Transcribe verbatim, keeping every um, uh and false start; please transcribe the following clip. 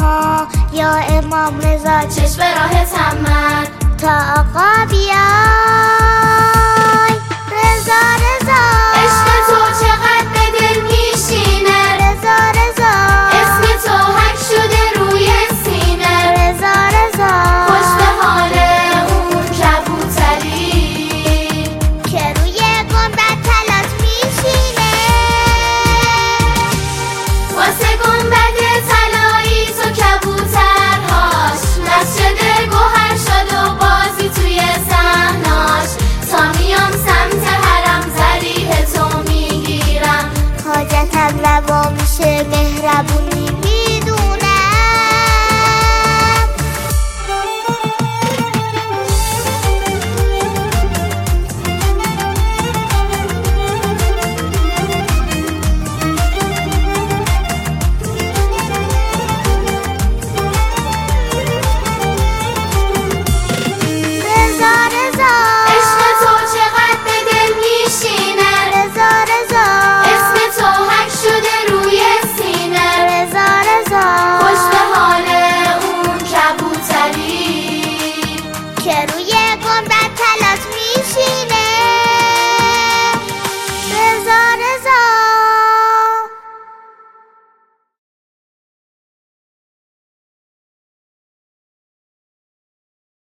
ها یا امام رضا چشم راه تمت تا آقا بیای رضا رضا عشق تو چقدر به دل میشینه رضا رضا اسم تو حک شده روی سینه رضا رضا خوش به حال اون کبوتری که روی گنبد طلات میشینه واسه گنبد طلایی تو کبوترهاش مسجد گوهر شد و بازی توی صحناش تا میام سمت حرم ذریح تو میگیرم حاجتم روا میشه مهربونی میدونم رضا رضا عشق تو چقدر به دل میشینه رضا رضا اسم تو حک شده روی سینه رضا رضا خوش به حال اون کبوتری که روی